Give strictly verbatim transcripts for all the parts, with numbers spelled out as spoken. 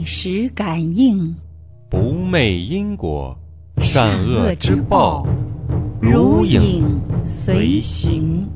即时感应， 不昧因果，善恶之报， 如影随形。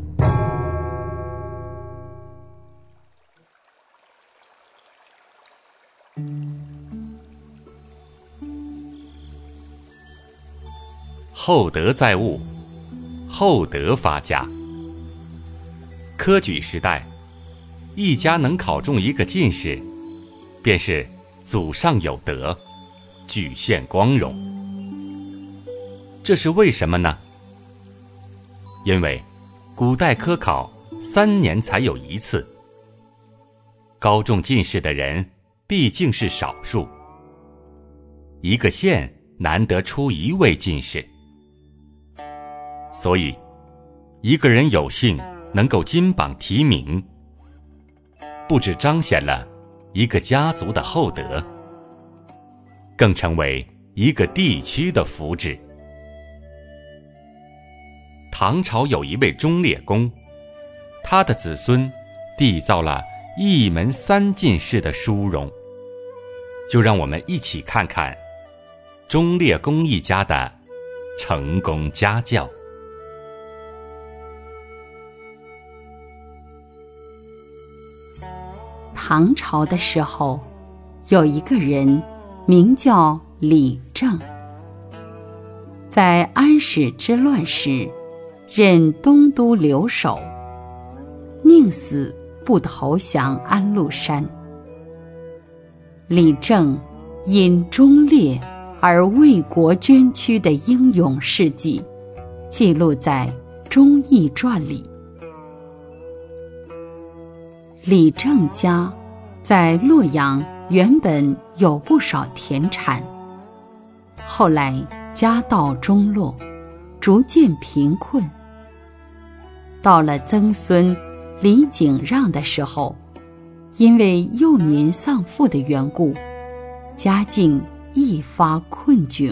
厚德载物，厚德发家。科举时代，一家能考中一个进士，便是祖上有德，举献光荣。这是为什么呢？因为古代科考三年才有一次，高中进士的人毕竟是少数，一个县难得出一位进士，所以一个人有幸能够金榜题名，不只彰显了一个家族的厚德，更成为一个地区的福祉。唐朝有一位忠烈公，他的子孙缔造了一门三进士的殊荣。就让我们一起看看忠烈公一家的成功家教。 唐朝的时候，有一个人名叫李政，在安史之乱时任东都留守，宁死不投降安禄山。李政因忠烈而为国捐躯的英勇事迹，记录在《忠义传》里。李政家在洛阳原本有不少田产，后来家道中落，逐渐贫困。到了曾孙李景让的时候，因为幼年丧父的缘故，家境一发困窘。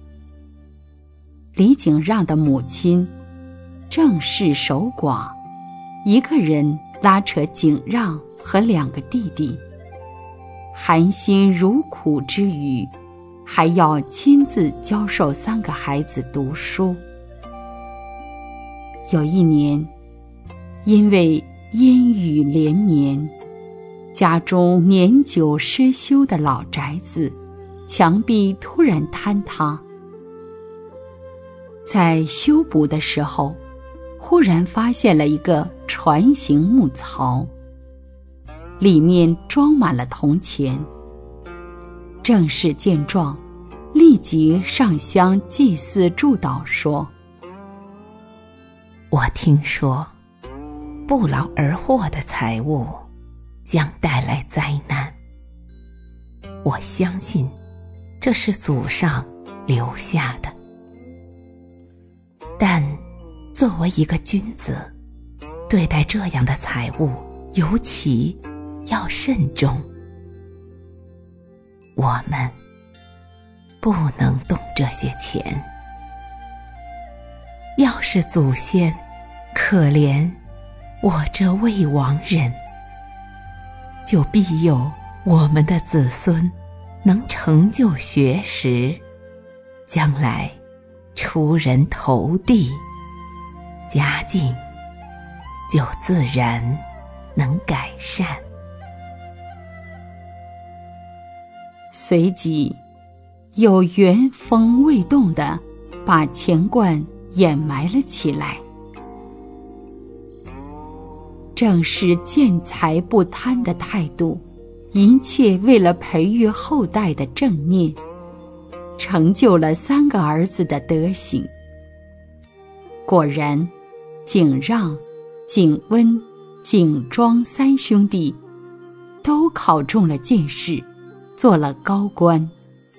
李景让的母亲正是守寡，一个人拉扯景让和两个弟弟，含辛茹苦之余，还要亲自教授三个孩子读书。有一年，因为阴雨连绵，家中年久失修的老宅子墙壁突然坍塌，在修补的时候，忽然发现了一个船形木槽，里面装满了铜钱。郑氏见状，立即上香祭祀祝祷说： 我听说不劳而获的财物将带来灾难，我相信这是祖上留下的，但作为一个君子，对待这样的财物尤其要慎重。我们不能动这些钱，要是祖先可怜我这未亡人，就必有我们的子孙能成就学识，将来出人头地，家境就自然能改善。 随即有原封未动地把钱罐掩埋了起来。正是见财不贪的态度，一切为了培育后代的正念，成就了三个儿子的德行。果然，景让、景温、景庄三兄弟都考中了进士，做了高官。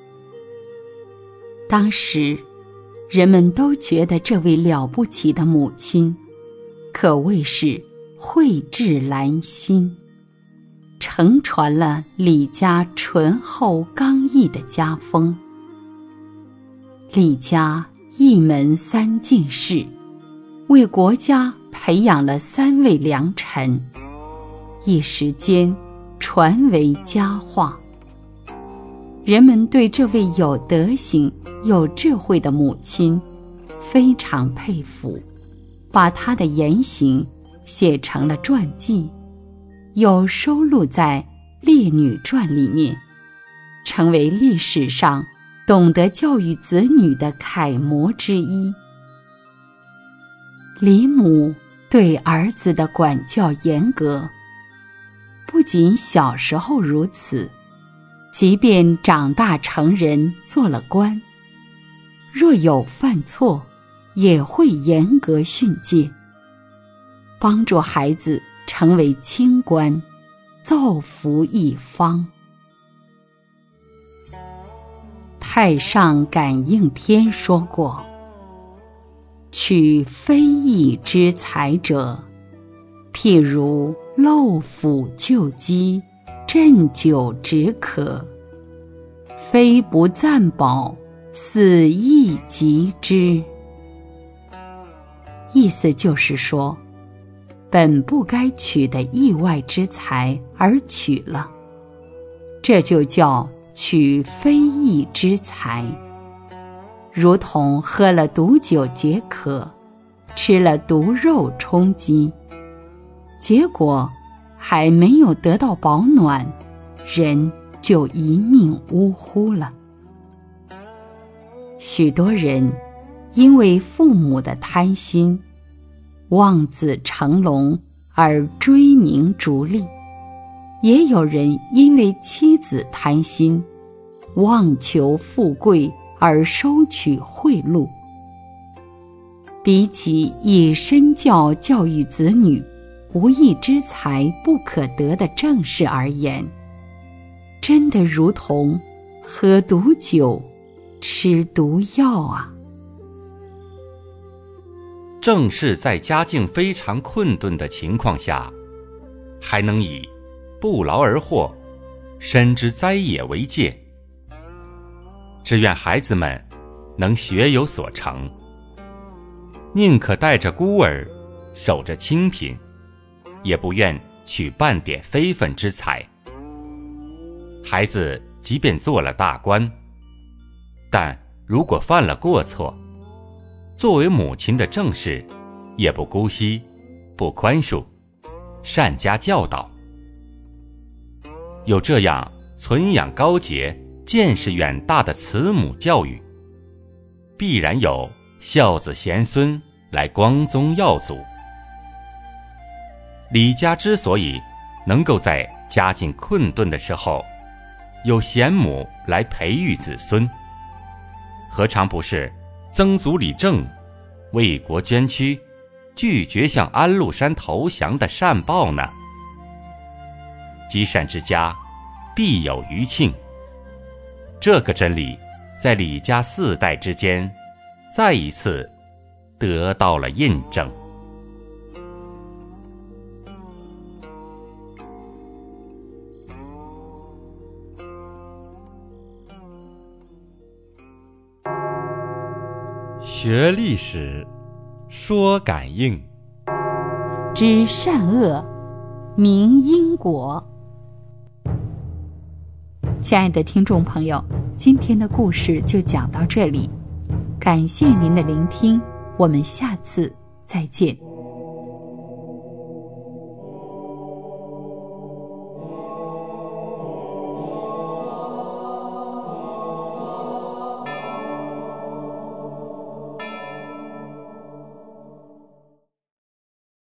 当时人们都觉得这位了不起的母亲可谓是蕙质兰心，承传了李家醇厚刚毅的家风。李家一门三进士，为国家培养了三位良臣，一时间传为佳话。 人们对这位有德行、有智慧的母亲非常佩服，把她的言行写成了传记，有收录在《烈女传》里面，成为历史上懂得教育子女的楷模之一。李母对儿子的管教严格，不仅小时候如此，即便长大成人做了官，若有犯错，也会严格训诫，帮助孩子成为清官，造福一方。太上感应篇说过，取非义之财者，譬如漏斧救鸡，鸩酒止渴，非不暂保，死亦及之。意思就是说，本不该取的意外之财而取了，这就叫取非义之财，如同喝了毒酒解渴，吃了毒肉充饥，结果还没有得到保暖，人就一命呜呼了。许多人因为父母的贪心，望子成龙而追名逐利，也有人因为妻子贪心，妄求富贵而收取贿赂。比起以身教教育子女，无义之财不可得的正事而言，真的如同喝毒酒、吃毒药啊！ 正是在家境非常困顿的情况下，还能以不劳而获、深知灾也为戒。只愿孩子们能学有所成，宁可带着孤儿，守着清贫，也不愿取半点非分之财。孩子即便做了大官，但如果犯了过错，作为母亲的正室，也不姑息，不宽恕，善加教导。有这样存养高洁、见识远大的慈母教育，必然有孝子贤孙来光宗耀祖。李家之所以能够在家境困顿的时候有贤母来培育子孙，何尝不是曾祖李政为国捐躯，拒绝向安禄山投降的善报呢？积善之家必有余庆，这个真理在李家四代之间再一次得到了印证。 学历史，说感应， 知善恶，明因果。亲爱的听众朋友，今天的故事就讲到这里，感谢您的聆听，我们下次再见。